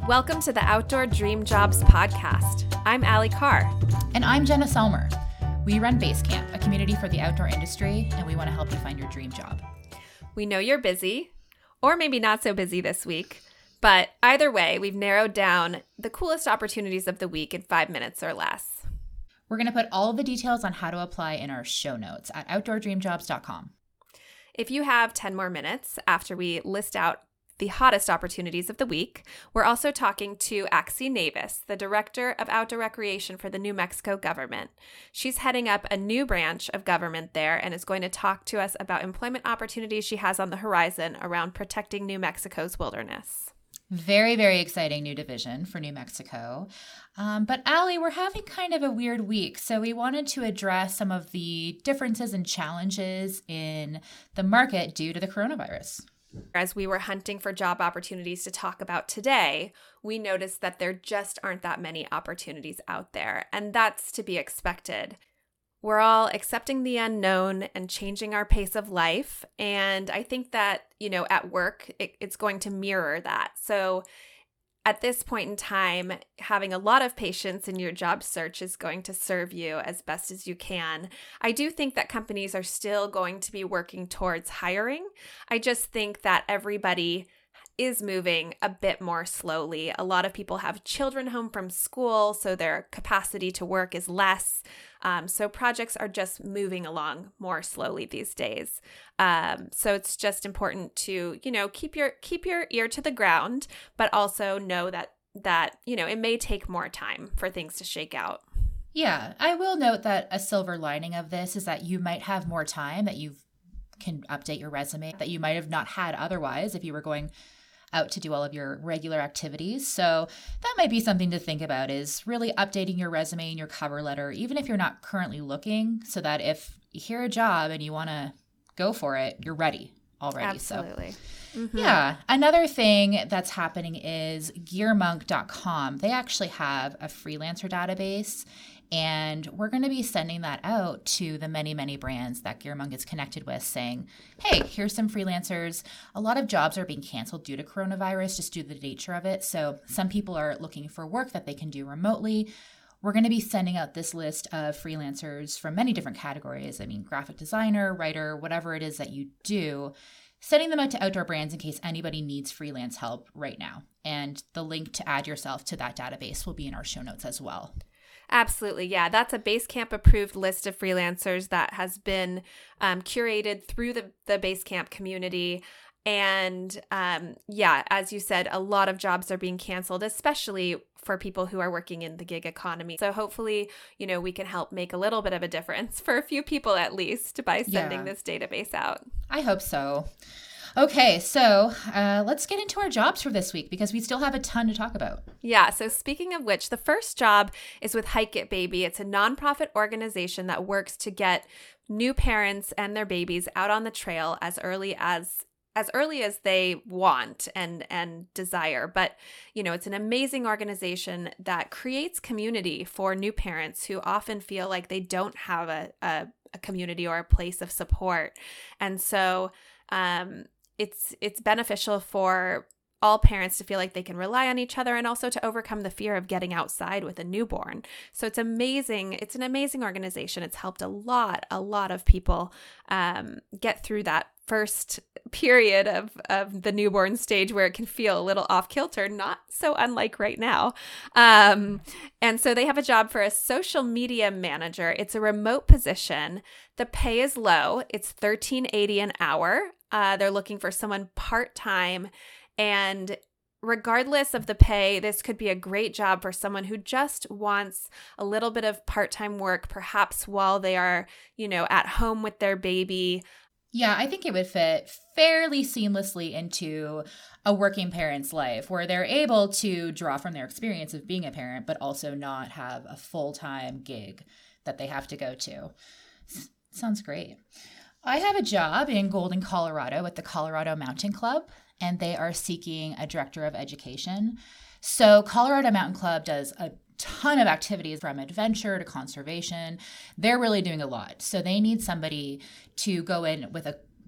Welcome to the Outdoor Dream Jobs podcast. I'm Allie Carr. And I'm Jenna Selmer. We run Basecamp, a community for the outdoor industry, and we want to help you find your dream job. We know you're busy, or maybe not so busy this week, but either way, we've narrowed down the coolest opportunities of the week in 5 minutes or less. We're going to put all of the details on how to apply in our show notes at outdoordreamjobs.com. If you have 10 more minutes after we list out the hottest opportunities of the week, we're also talking to Axie Navis, the Director of Outdoor Recreation for the New Mexico government. She's heading up a new branch of government there and is going to talk to us about employment opportunities she has on the horizon around protecting New Mexico's wilderness. Very, very exciting new division for New Mexico. But Allie, we're having kind of a weird week, so we wanted to address some of the differences and challenges in the market due to the coronavirus. As we were hunting for job opportunities to talk about today, we noticed that there just aren't that many opportunities out there, and that's to be expected. We're all accepting the unknown and changing our pace of life, and I think that, at work, it's going to mirror that. So at this point in time, having a lot of patience in your job search is going to serve you as best as you can. I do think that companies are still going to be working towards hiring. I just think that everybody is moving a bit more slowly. A lot of people have children home from school, so their capacity to work is less. So projects are just moving along more slowly these days. So it's just important to, keep your ear to the ground, but also know that it may take more time for things to shake out. Yeah, I will note that a silver lining of this is that you might have more time, that you can update your resume that you might have not had otherwise if you were going out to do all of your regular activities. So that might be something to think about, is really updating your resume and your cover letter, even if you're not currently looking, so that if you hear a job and you want to go for it, you're ready already. Absolutely. So, yeah. Another thing that's happening is gearmonk.com. They actually have a freelancer database, and we're going to be sending that out to the many, many brands that Gearmonk is connected with, saying, hey, here's some freelancers. A lot of jobs are being canceled due to coronavirus, just due to the nature of it. So some people are looking for work that they can do remotely. We're going to be sending out this list of freelancers from many different categories. I mean, graphic designer, writer, whatever it is that you do, sending them out to outdoor brands in case anybody needs freelance help right now. And the link to add yourself to that database will be in our show notes as well. Absolutely. Yeah, that's a Basecamp approved list of freelancers that has been curated through the Basecamp community. And as you said, a lot of jobs are being canceled, especially for people who are working in the gig economy. So hopefully, we can help make a little bit of a difference for a few people at least by sending this database out. I hope so. Okay, so let's get into our jobs for this week because we still have a ton to talk about. Yeah, so speaking of which, the first job is with Hike It Baby. It's a nonprofit organization that works to get new parents and their babies out on the trail as early as they want and desire. But, it's an amazing organization that creates community for new parents who often feel like they don't have a community or a place of support. And so it's beneficial for all parents to feel like they can rely on each other and also to overcome the fear of getting outside with a newborn. So it's amazing. It's an amazing organization. It's helped a lot of people get through that first period of the newborn stage where it can feel a little off kilter, not so unlike right now. And so they have a job for a social media manager. It's a remote position. The pay is low. It's $13.80 an hour. They're looking for someone part-time, and regardless of the pay, this could be a great job for someone who just wants a little bit of part-time work, perhaps while they are, at home with their baby. Yeah, I think it would fit fairly seamlessly into a working parent's life where they're able to draw from their experience of being a parent, but also not have a full-time gig that they have to go to. Sounds great. I have a job in Golden, Colorado with the Colorado Mountain Club, and they are seeking a director of education. So Colorado Mountain Club does a ton of activities from adventure to conservation. They're really doing a lot. So they need somebody to go in with a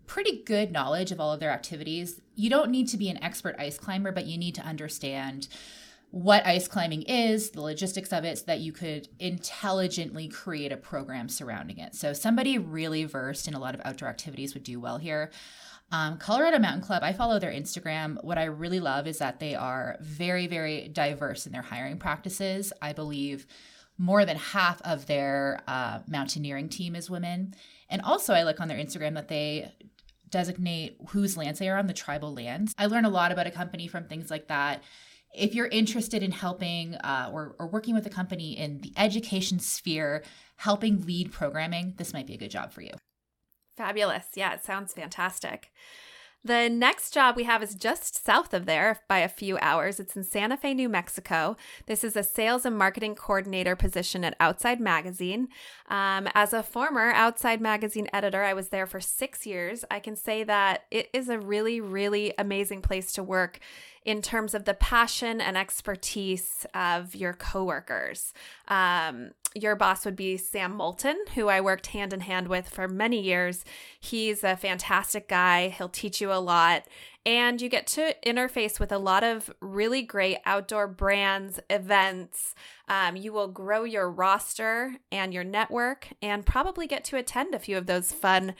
pretty good knowledge of all of their activities. You don't need to be an expert ice climber, but you need to understand what ice climbing is, the logistics of it, so that you could intelligently create a program surrounding it. So somebody really versed in a lot of outdoor activities would do well here. Colorado Mountain Club, I follow their Instagram. What I really love is that they are very, very diverse in their hiring practices. I believe more than half of their mountaineering team is women. And also I look on their Instagram that they designate whose lands they are on, the tribal lands. I learn a lot about a company from things like that. If you're interested in helping or working with a company in the education sphere, helping lead programming, this might be a good job for you. Fabulous. Yeah, it sounds fantastic. The next job we have is just south of there by a few hours. It's in Santa Fe, New Mexico. This is a sales and marketing coordinator position at Outside Magazine. As a former Outside Magazine editor, I was there for 6 years. I can say that it is a really, really amazing place to work in terms of the passion and expertise of your coworkers. Your boss would be Sam Moulton, who I worked hand in hand with for many years. He's a fantastic guy. He'll teach you a lot. And you get to interface with a lot of really great outdoor brands, events. You will grow your roster and your network and probably get to attend a few of those fun,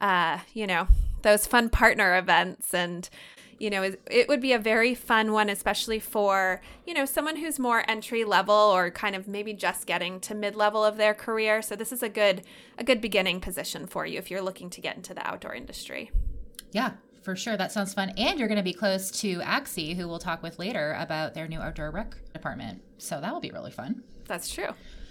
those fun partner events. And it would be a very fun one, especially for, someone who's more entry level or kind of maybe just getting to mid-level of their career. So this is a good beginning position for you if you're looking to get into the outdoor industry. Yeah, for sure. That sounds fun. And you're going to be close to AXI, who we'll talk with later about their new outdoor rec department. So that will be really fun. That's true.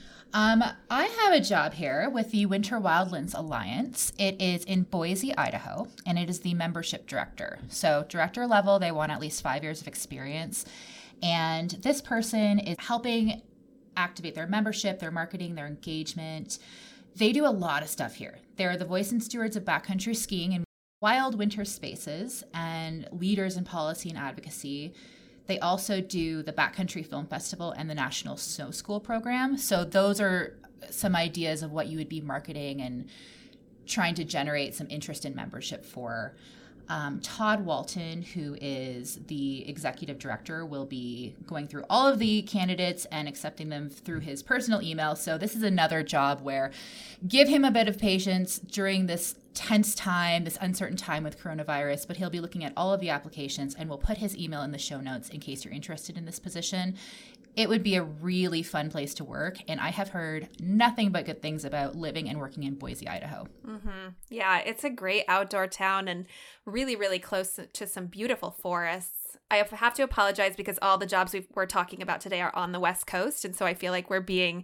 I have a job here with the Winter Wildlands Alliance. It is in Boise, Idaho, and it is the membership director. So director level, they want at least 5 years of experience. And this person is helping activate their membership, their marketing, their engagement. They do a lot of stuff here. They're the voice and stewards of backcountry skiing and wild winter spaces and leaders in policy and advocacy. They also do the Backcountry Film Festival and the National Snow School program. So those are some ideas of what you would be marketing and trying to generate some interest in membership for. Todd Walton, who is the executive director, will be going through all of the candidates and accepting them through his personal email. So this is another job where give him a bit of patience during this tense time, this uncertain time with coronavirus, but he'll be looking at all of the applications and we'll put his email in the show notes in case you're interested in this position. It would be a really fun place to work, and I have heard nothing but good things about living and working in Boise, Idaho. Mm-hmm. Yeah, it's a great outdoor town and really, really close to some beautiful forests. I have to apologize because all the jobs we're talking about today are on the West Coast, and so I feel like we're being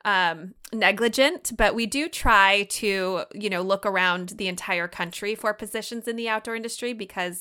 negligent, but we do try to, look around the entire country for positions in the outdoor industry because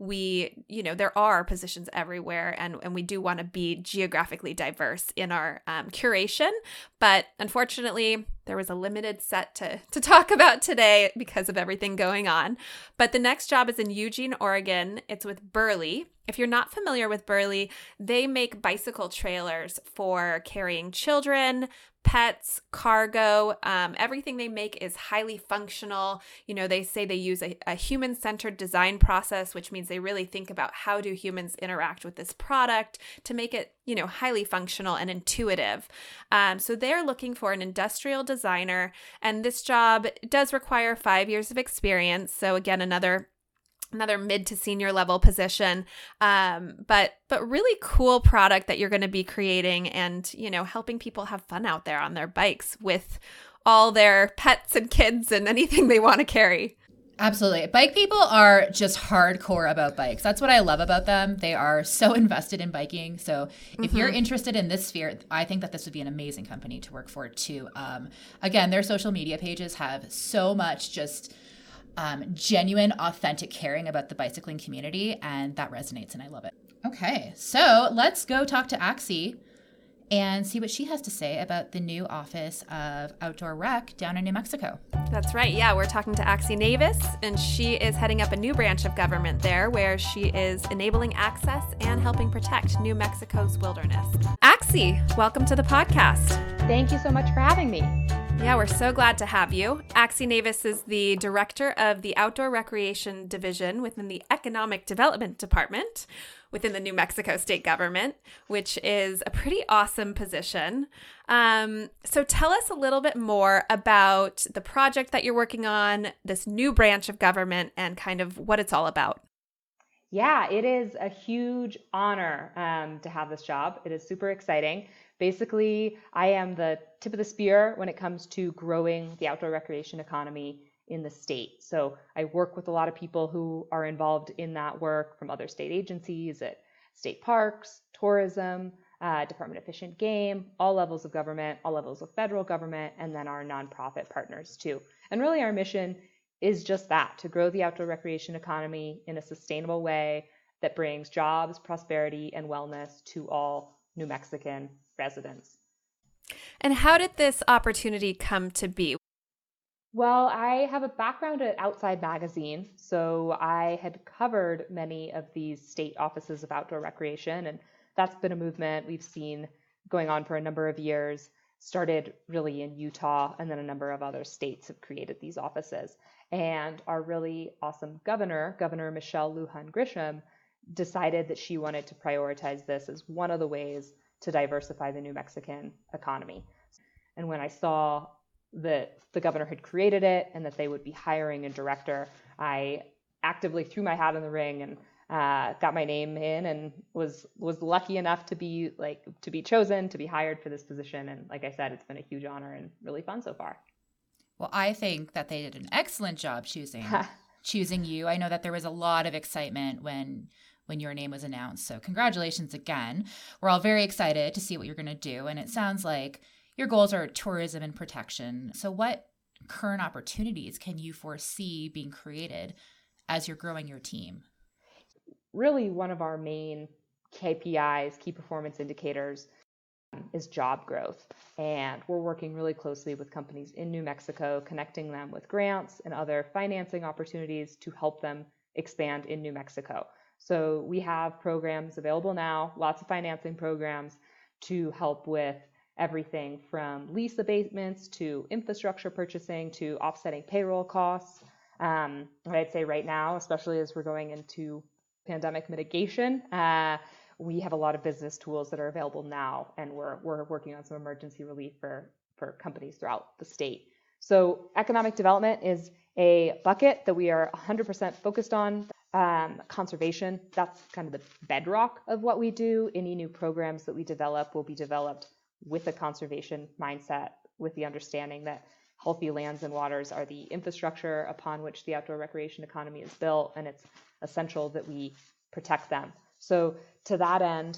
there are positions everywhere and we do want to be geographically diverse in our curation. But unfortunately, there was a limited set to talk about today because of everything going on. But the next job is in Eugene, Oregon. It's with Burley. If you're not familiar with Burley, they make bicycle trailers for carrying children, pets, cargo. Everything they make is highly functional. They say they use a human-centered design process, which means they really think about how do humans interact with this product to make it, highly functional and intuitive. So they're looking for an industrial designer, and this job does require 5 years of experience. So again, another mid to senior level position, but really cool product that you're going to be creating and, helping people have fun out there on their bikes with all their pets and kids and anything they want to carry. Absolutely. Bike people are just hardcore about bikes. That's what I love about them. They are so invested in biking. So if you're interested in this sphere, I think that this would be an amazing company to work for too. Again, their social media pages have so much just genuine, authentic caring about the bicycling community, and that resonates, and I love it. Okay, so let's go talk to AXI and see what she has to say about the new Office of Outdoor Rec down in New Mexico. That's right. Yeah, we're talking to AXI Navis, and she is heading up a new branch of government there where she is enabling access and helping protect New Mexico's wilderness. AXI, welcome to the podcast. Thank you so much for having me. Yeah, we're so glad to have you. Axie Navis is the director of the Outdoor Recreation Division within the Economic Development Department within the New Mexico state government, which is a pretty awesome position. So tell us a little bit more about the project that you're working on, this new branch of government, and kind of what it's all about. Yeah, it is a huge honor to have this job. It is super exciting. Basically, I am the tip of the spear when it comes to growing the outdoor recreation economy in the state. So I work with a lot of people who are involved in that work from other state agencies at state parks, tourism, Department of Fish and Game, all levels of government, all levels of federal government, and then our nonprofit partners too. And really our mission is just that, to grow the outdoor recreation economy in a sustainable way that brings jobs, prosperity, and wellness to all New Mexican residents. And how did this opportunity come to be? Well, I have a background at Outside Magazine, so I had covered many of these state offices of outdoor recreation, and that's been a movement we've seen going on for a number of years. Started really in Utah, and then a number of other states have created these offices. And our really awesome governor, Governor Michelle Lujan Grisham, decided that she wanted to prioritize this as one of the ways to diversify the New Mexican economy. And when I saw that the governor had created it and that they would be hiring a director, I actively threw my hat in the ring and got my name in, and was lucky enough to be chosen to be hired for this position. And like I said, it's been a huge honor and really fun so far. Well, I think that they did an excellent job choosing you. I know that there was a lot of excitement when your name was announced. So congratulations again. We're all very excited to see what you're going to do. And it sounds like your goals are tourism and protection. So what current opportunities can you foresee being created as you're growing your team? Really, one of our main KPIs, key performance indicators, is job growth. And we're working really closely with companies in New Mexico, connecting them with grants and other financing opportunities to help them expand in New Mexico. So we have programs available now, lots of financing programs to help with everything from lease abatements to infrastructure purchasing to offsetting payroll costs. And I'd say right now, especially as we're going into pandemic mitigation, we have a lot of business tools that are available now, and we're working on some emergency relief for companies throughout the state. So economic development is a bucket that we are 100% focused on. Conservation, that's kind of the bedrock of what we do. Any new programs that we develop will be developed with a conservation mindset, with the understanding that healthy lands and waters are the infrastructure upon which the outdoor recreation economy is built, and it's essential that we protect them. So to that end,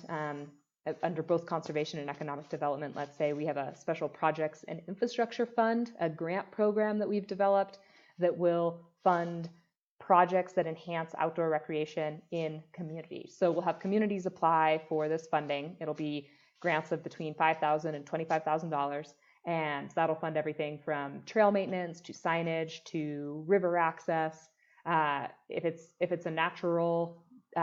under both conservation and economic development, let's say we have a special projects and infrastructure fund, a grant program that we've developed that will fund projects that enhance outdoor recreation in communities. So we'll have communities apply for this funding. It'll be grants of between $5,000 and $25,000. And that'll fund everything from trail maintenance to signage to river access. If it's a natural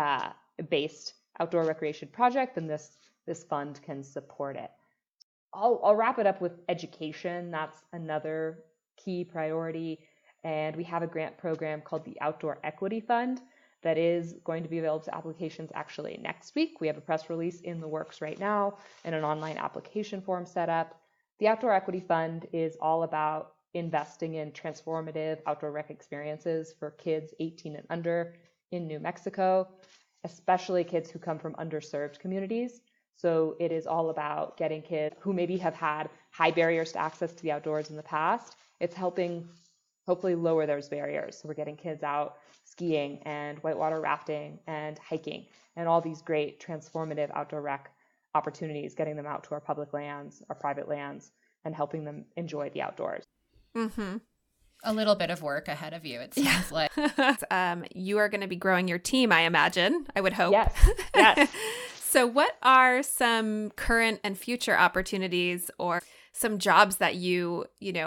based outdoor recreation project, then this fund can support it. I'll wrap it up with education. That's another key priority. And we have a grant program called the Outdoor Equity Fund that is going to be available to applications actually next week. We have a press release in the works right now and an online application form set up. The Outdoor Equity Fund is all about investing in transformative outdoor rec experiences for kids 18 and under in New Mexico, especially kids who come from underserved communities. So it is all about getting kids who maybe have had high barriers to access to the outdoors in the past. It's helping hopefully lower those barriers. So we're getting kids out skiing and whitewater rafting and hiking and all these great transformative outdoor rec opportunities, getting them out to our public lands, our private lands, and helping them enjoy the outdoors. Mm-hmm. A little bit of work ahead of you, it sounds like. You are going to be growing your team, I imagine. I would hope. Yes. So what are some current and future opportunities or some jobs that you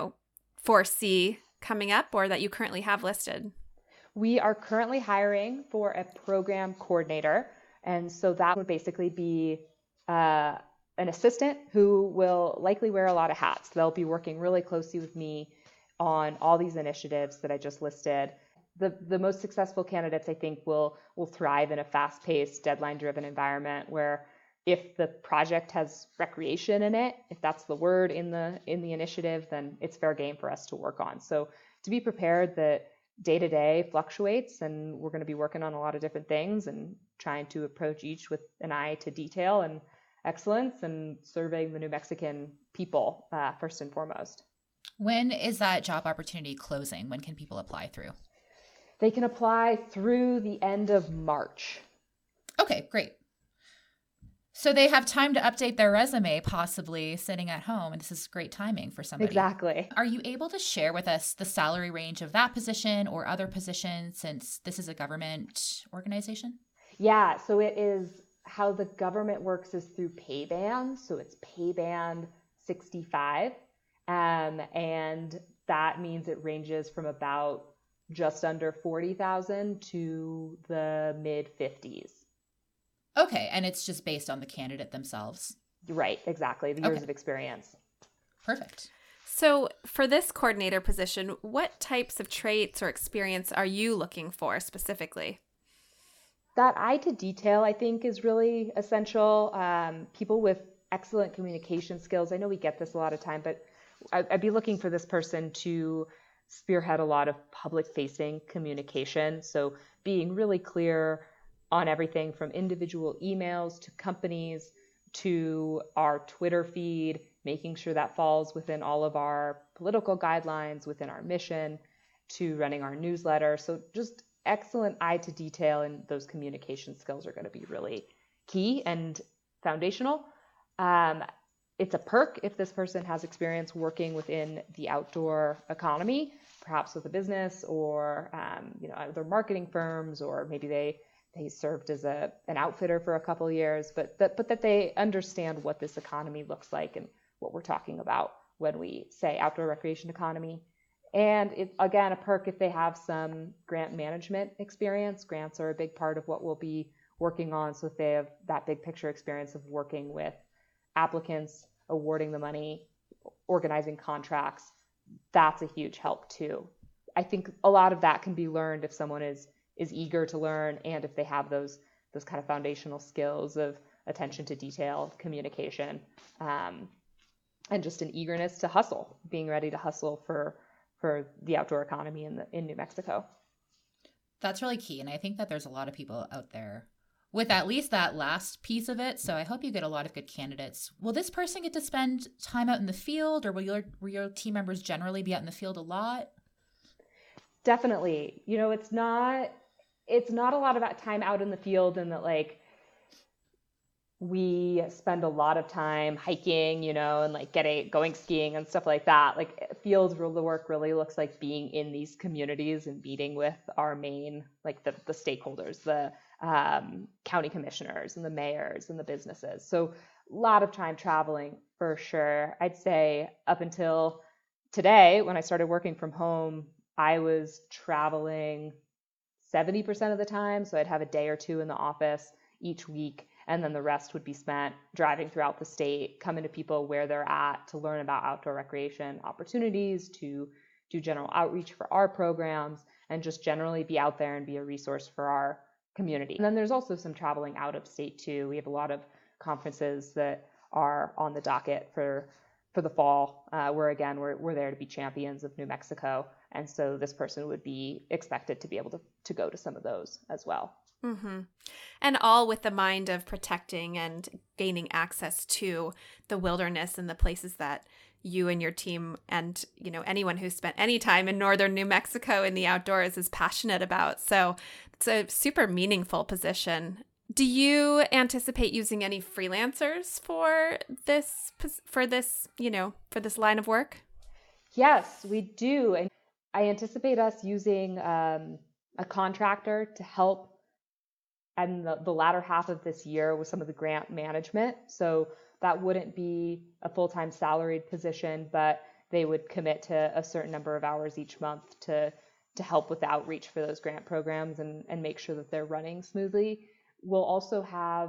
foresee coming up or that you currently have listed? We are currently hiring for a program coordinator. And so that would basically be an assistant who will likely wear a lot of hats. They'll be working really closely with me on all these initiatives that I just listed. The most successful candidates, I think, will thrive in a fast-paced, deadline-driven environment where if the project has recreation in it, if that's the word in the initiative, then it's fair game for us to work on. So to be prepared that day-to-day fluctuates and we're going to be working on a lot of different things and trying to approach each with an eye to detail and excellence and serving the New Mexican people first and foremost. When is that job opportunity closing? When can people apply through? They can apply through the end of March. Okay, great. So they have time to update their resume, possibly sitting at home, and this is great timing for somebody. Exactly. Are you able to share with us the salary range of that position or other positions, since this is a government organization? Yeah, so it is, how the government works is through pay band. So it's pay band 65. And that means it ranges from about just under 40,000 to the mid 50s. Okay, and it's just based on the candidate themselves. Right, exactly. The years of experience. Perfect. So for this coordinator position, what types of traits or experience are you looking for specifically? That eye to detail, I think, is really essential. People with excellent communication skills. I know we get this a lot of time, but I'd be looking for this person to spearhead a lot of public-facing communication. So being really clear on everything from individual emails to companies to our Twitter feed, making sure that falls within all of our political guidelines, within our mission, to running our newsletter. So just excellent eye to detail, and those communication skills are going to be really key and foundational. It's a perk if this person has experience working within the outdoor economy, perhaps with a business or other marketing firms, or maybe they served as an outfitter for a couple of years, but that they understand what this economy looks like and what we're talking about when we say outdoor recreation economy. And it's, again, a perk if they have some grant management experience. Grants are a big part of what we'll be working on. So if they have that big picture experience of working with applicants, awarding the money, organizing contracts, that's a huge help too. I think a lot of that can be learned if someone is eager to learn, and if they have those kind of foundational skills of attention to detail, communication, and just an eagerness to hustle, being ready to hustle for the outdoor economy in New Mexico. That's really key. And I think that there's a lot of people out there with at least that last piece of it. So I hope you get a lot of good candidates. Will this person get to spend time out in the field, or will your team members generally be out in the field a lot? Definitely. It's not a lot of time out in the field, and that we spend a lot of time hiking, and going skiing and stuff like that. Field work really looks like being in these communities and meeting with our main, the stakeholders, the county commissioners and the mayors and the businesses. So a lot of time traveling for sure. I'd say up until today, when I started working from home, I was traveling 70% of the time. So I'd have a day or two in the office each week, and then the rest would be spent driving throughout the state, coming to people where they're at to learn about outdoor recreation opportunities, to do general outreach for our programs, and just generally be out there and be a resource for our community. And then there's also some traveling out of state too. We have a lot of conferences that are on the docket for the fall, where again, we're there to be champions of New Mexico. And so this person would be expected to be able to go to some of those as well. Mm-hmm. And all with the mind of protecting and gaining access to the wilderness and the places that you and your team and, anyone who's spent any time in northern New Mexico in the outdoors is passionate about. So it's a super meaningful position. Do you anticipate using any freelancers for this line of work? Yes, we do. And I anticipate us using a contractor to help in the latter half of this year with some of the grant management. So that wouldn't be a full-time salaried position, but they would commit to a certain number of hours each month to help with the outreach for those grant programs and make sure that they're running smoothly. We'll also have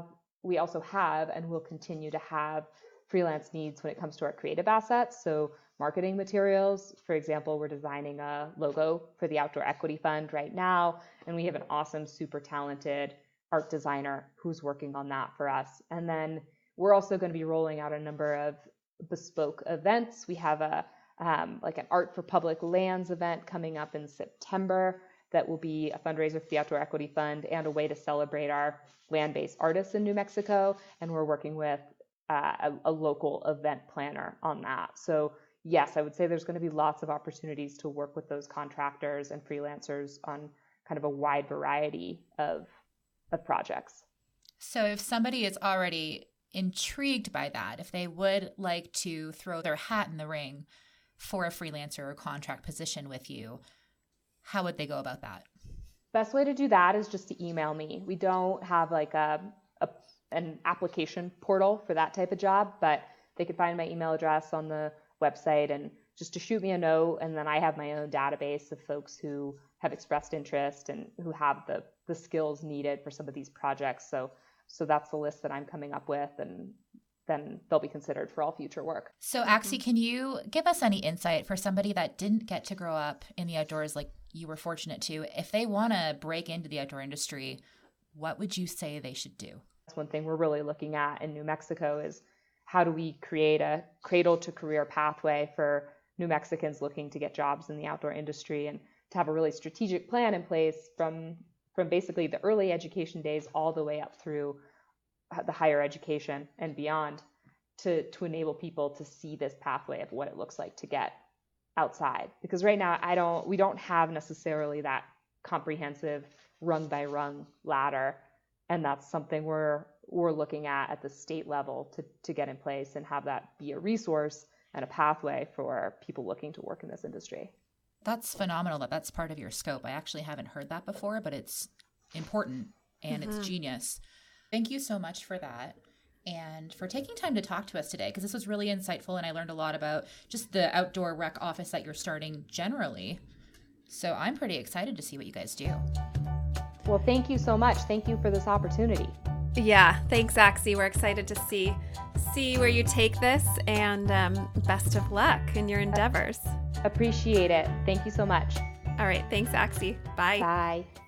we also have and will continue to have freelance needs when it comes to our creative assets. So marketing materials, for example, we're designing a logo for the Outdoor Equity Fund right now, and we have an awesome, super talented art designer who's working on that for us. And then we're also going to be rolling out a number of bespoke events. We have like an Art for Public Lands event coming up in September that will be a fundraiser for the Outdoor Equity Fund and a way to celebrate our land-based artists in New Mexico. And we're working with a local event planner on that. So yes, I would say there's going to be lots of opportunities to work with those contractors and freelancers on kind of a wide variety of projects. So if somebody is already intrigued by that, if they would like to throw their hat in the ring for a freelancer or contract position with you, how would they go about that? Best way to do that is just to email me. We don't have like an application portal for that type of job, but they could find my email address on the website and just to shoot me a note. And then I have my own database of folks who have expressed interest and who have the skills needed for some of these projects. So that's the list that I'm coming up with, and then they'll be considered for all future work. So Axie, can you give us any insight for somebody that didn't get to grow up in the outdoors like you were fortunate to? If they want to break into the outdoor industry, what would you say they should do? That's one thing we're really looking at in New Mexico is how do we create a cradle to career pathway for New Mexicans looking to get jobs in the outdoor industry, and to have a really strategic plan in place from basically the early education days all the way up through the higher education and beyond to enable people to see this pathway of what it looks like to get outside. Because right now we don't have necessarily that comprehensive rung by rung ladder, and that's something we're looking at the state level to get in place and have that be a resource and a pathway for people looking to work in this industry. That's phenomenal that that's part of your scope. I actually haven't heard that before, but it's important and it's genius. Thank you so much for that and for taking time to talk to us today, because this was really insightful and I learned a lot about just the outdoor rec office that you're starting generally. So I'm pretty excited to see what you guys do. Well, thank you so much. Thank you for this opportunity. Yeah, thanks, Axie. We're excited to see where you take this, and best of luck in your endeavors. Appreciate it. Thank you so much. All right, thanks, Axie. Bye. Bye.